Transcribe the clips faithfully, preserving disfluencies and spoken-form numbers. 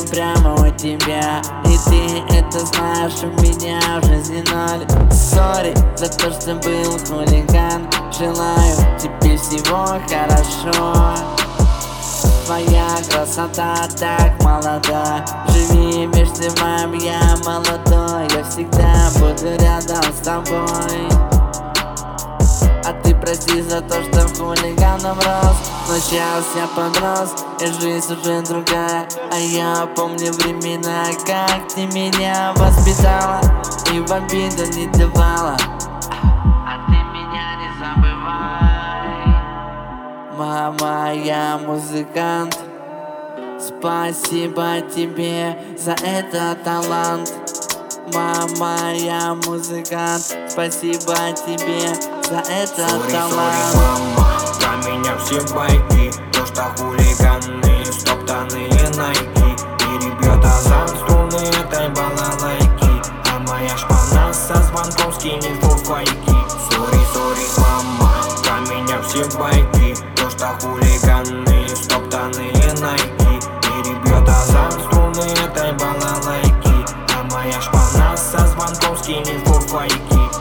телефон прямо у тебя, и ты это знаешь, у меня в жизни ноль. Сори за то, что был хулиган, желаю тебе всего хорошо. Твоя красота так молода, живи между вами, я молодой. Я всегда буду рядом с тобой. А ты прости за то, что в хулиганом рос, но сейчас я подрос, и жизнь уже другая. А я помню времена, как ты меня воспитала и в обиду не давала. А ты меня не забывай. Мама, я музыкант, спасибо тебе за этот талант. Мама, я музыкант, спасибо тебе за этот Sorry, талант. sorry, мама, про меня все байки, то что хулиганы, стоптанные найки, перебьет азарт струны этой балалайки, а моя шпана со звонком скинет фуфайки. Sorry, sorry, мама, про меня все байки, то что хулиганы, стоптанные найки, перебьет азарт струны этой балалайки, а моя шпана со звонком скинет фуфайки.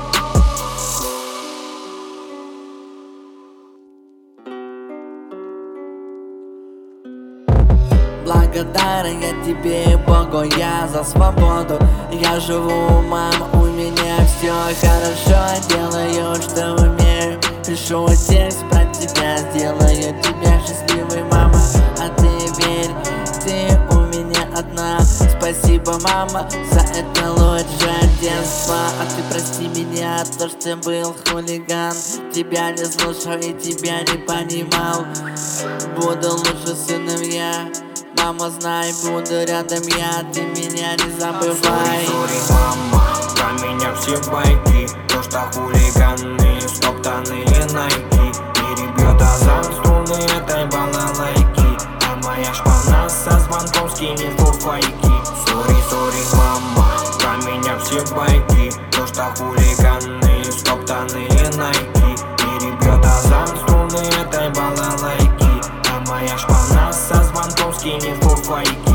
Благодарен я тебе, Богу, я за свободу. Я живу, мама, у меня все хорошо. Делаю, что умею, пишу текст про тебя, сделаю тебя счастливой, мама. А ты верь, ты у меня одна. Спасибо, мама, за это лучшее детство. А ты прости меня, то, что был хулиган. Тебя не слушал и тебя не понимал. Буду лучше сыном я. Мама, знай, буду рядом я, ты меня не забывай. Sorry, sorry, мама, про меня все байки, то что хулиганы, стоптанные найки, перебьет азарт струны этой балалайки, а моя шпана со звонком скинет фуфайки. Sorry, sorry, мама, про меня все байки, то что хулиганы, стоптанные найки, перебьет азарт струны этой балалайки, а моя шпана со звонком скинет фуфайки.